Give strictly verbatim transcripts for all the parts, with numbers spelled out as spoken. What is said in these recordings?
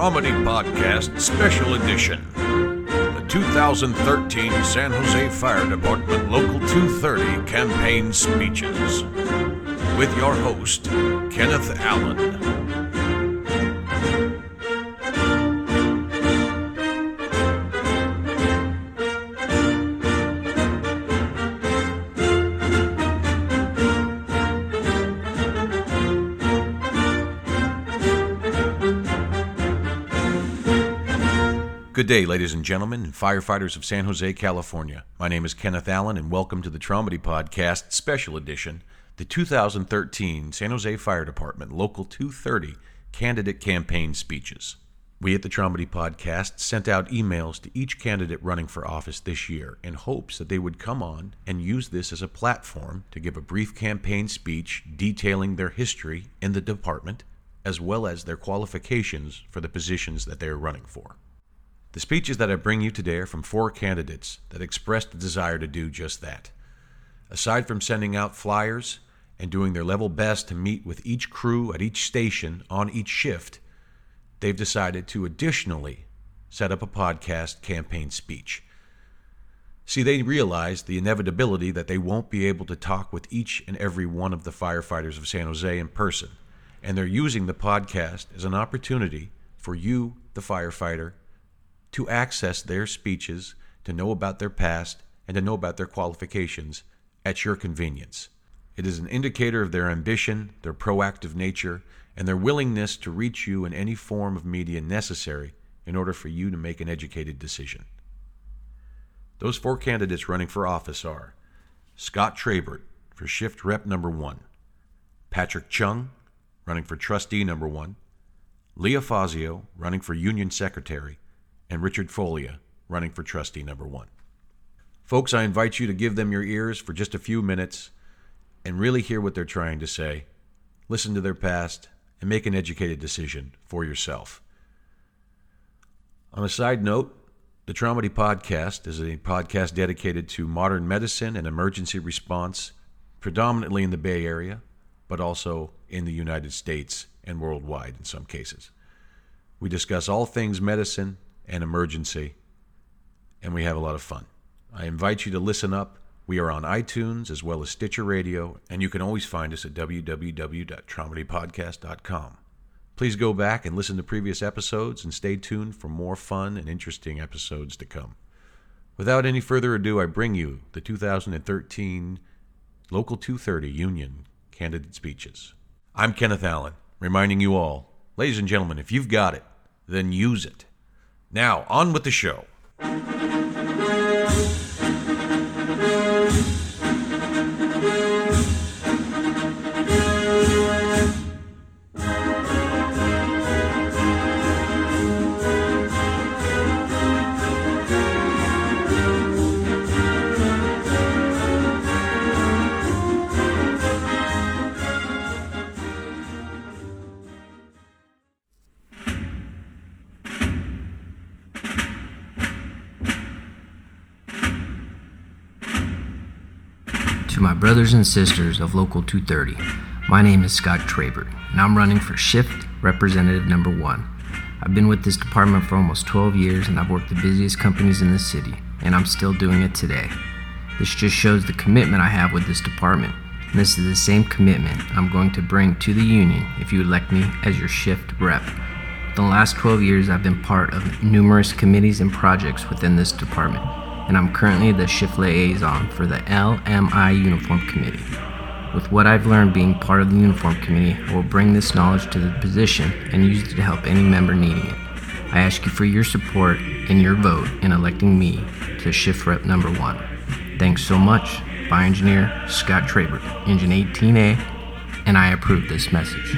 Traumedy Podcast Special Edition. The two thousand thirteen San Jose Fire Department Local two thirty Campaign Speeches. With your host, Kenneth Allen. Good day, ladies and gentlemen, and firefighters of San Jose, California. My name is Kenneth Allen, and welcome to the Traumedy Podcast Special Edition, the two thousand thirteen San Jose Fire Department Local two thirty Candidate Campaign Speeches. We at the Traumedy Podcast sent out emails to each candidate running for office this year in hopes that they would come on and use this as a platform to give a brief campaign speech detailing their history in the department, as well as their qualifications for the positions that they are running for. The speeches that I bring you today are from four candidates that expressed the desire to do just that. Aside from sending out flyers and doing their level best to meet with each crew at each station on each shift, they've decided to additionally set up a podcast campaign speech. See, they realize the inevitability that they won't be able to talk with each and every one of the firefighters of San Jose in person, and they're using the podcast as an opportunity for you, the firefighter, to access their speeches, to know about their past, and to know about their qualifications at your convenience. It is an indicator of their ambition, their proactive nature, and their willingness to reach you in any form of media necessary in order for you to make an educated decision. Those four candidates running for office are Scott Trabert for Shift Rep Number One, Patrick Chung running for Trustee Number One, Leah Fazio running for Union Secretary, and Richard Folia running for Trustee Number One. Folks, I invite you to give them your ears for just a few minutes and really hear what they're trying to say, listen to their past, and make an educated decision for yourself. On a side note, the Traumedy Podcast is a podcast dedicated to modern medicine and emergency response, predominantly in the Bay Area, but also in the United States and worldwide in some cases. We discuss all things medicine and emergency, and we have a lot of fun. I invite you to listen up. We are on iTunes as well as Stitcher Radio, and you can always find us at w w w dot traumedy podcast dot com. Please go back and listen to previous episodes and stay tuned for more fun and interesting episodes to come. Without any further ado, I bring you the two thousand thirteen Local two thirty Union Candidate Speeches. I'm Kenneth Allen, reminding you all, ladies and gentlemen, if you've got it, then use it. Now, on with the show. To my brothers and sisters of Local two thirty, my name is Scott Trabert, and I'm running for Shift Representative Number One. I've been with this department for almost twelve years, and I've worked the busiest companies in the city, and I'm still doing it today. This just shows the commitment I have with this department, and this is the same commitment I'm going to bring to the union if you elect me as your Shift Rep. For the last twelve years, I've been part of numerous committees and projects within this department, and I'm currently the shift liaison for the L M I Uniform Committee. With what I've learned being part of the Uniform Committee, I will bring this knowledge to the position and use it to help any member needing it. I ask you for your support and your vote in electing me to Shift Rep Number One. Thanks so much. Fire Engineer Scott Trabert, Engine eighteen A, and I approve this message.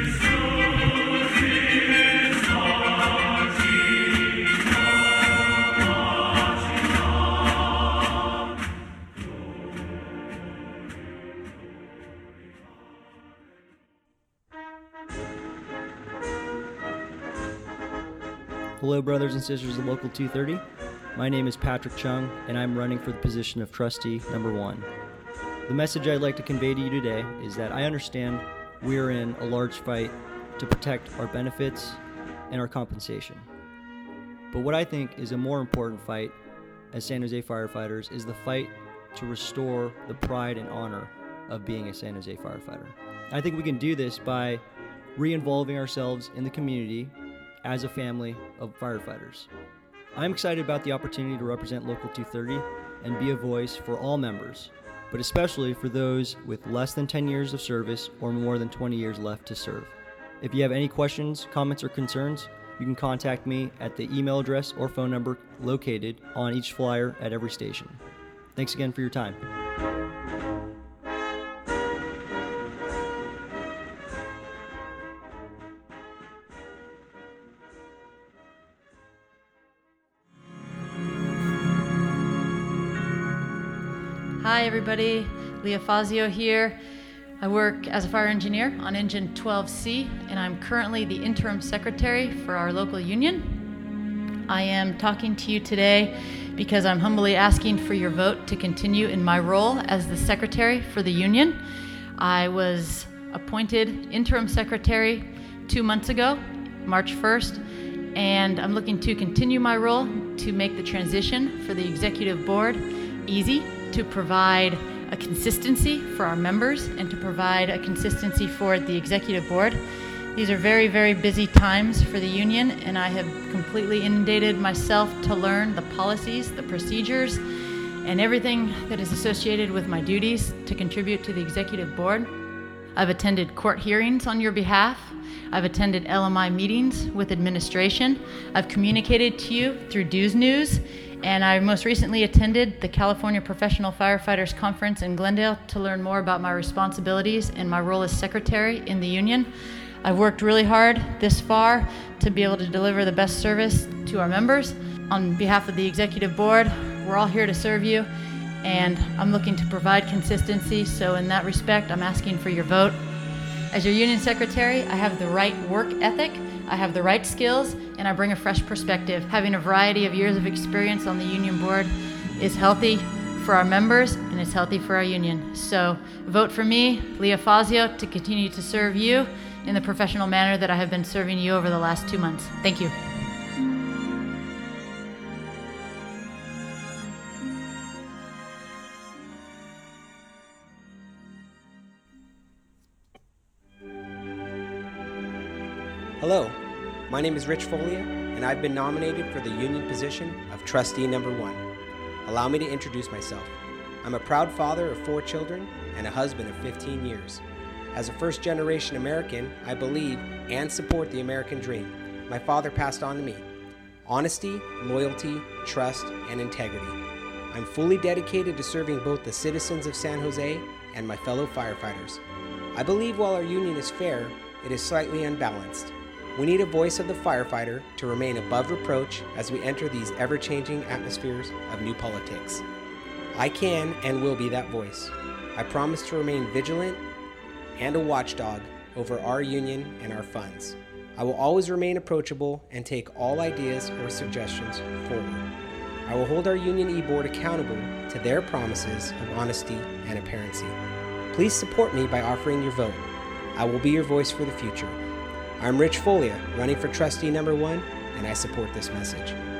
Hello, brothers and sisters of Local two thirty. My name is Patrick Chung, and I'm running for the position of Trustee Number One. The message I'd like to convey to you today is that I understand we are in a large fight to protect our benefits and our compensation. But what I think is a more important fight as San Jose firefighters is the fight to restore the pride and honor of being a San Jose firefighter. I think we can do this by re-involving ourselves in the community as a family of firefighters. I'm excited about the opportunity to represent Local two thirty and be a voice for all members, but especially for those with less than ten years of service or more than twenty years left to serve. If you have any questions, comments, or concerns, you can contact me at the email address or phone number located on each flyer at every station. Thanks again for your time. Hi everybody, Leah Fazio here. I work as a fire engineer on Engine twelve C, and I'm currently the interim secretary for our local union. I am talking to you today because I'm humbly asking for your vote to continue in my role as the secretary for the union. I was appointed interim secretary two months ago, March first, and I'm looking to continue my role to make the transition for the executive board easy, to provide a consistency for our members and to provide a consistency for the executive board. These are very, very busy times for the union, and I have completely inundated myself to learn the policies, the procedures, and everything that is associated with my duties to contribute to the executive board. I've attended court hearings on your behalf. I've attended L M I meetings with administration. I've communicated to you through Dues News, and I most recently attended the California Professional Firefighters Conference in Glendale to learn more about my responsibilities and my role as secretary in the union. I've worked really hard this far to be able to deliver the best service to our members. On behalf of the executive board, we're all here to serve you, and I'm looking to provide consistency, so in that respect, I'm asking for your vote. As your union secretary, I have the right work ethic, I have the right skills, and I bring a fresh perspective. Having a variety of years of experience on the union board is healthy for our members, and it's healthy for our union. So vote for me, Leah Fazio, to continue to serve you in the professional manner that I have been serving you over the last two months. Thank you. Hello, my name is Rich Folia, and I've been nominated for the union position of trustee number one. Allow me to introduce myself. I'm a proud father of four children and a husband of fifteen years. As a first-generation American, I believe and support the American dream. My father passed on to me honesty, loyalty, trust, and integrity. I'm fully dedicated to serving both the citizens of San Jose and my fellow firefighters. I believe while our union is fair, it is slightly unbalanced. We need a voice of the firefighter to remain above reproach as we enter these ever-changing atmospheres of new politics. I can and will be that voice. I promise to remain vigilant and a watchdog over our union and our funds. I will always remain approachable and take all ideas or suggestions forward. I will hold our union e-board accountable to their promises of honesty and apparency. Please support me by offering your vote. I will be your voice for the future. I'm Rich Folia, running for trustee number one, and I support this message.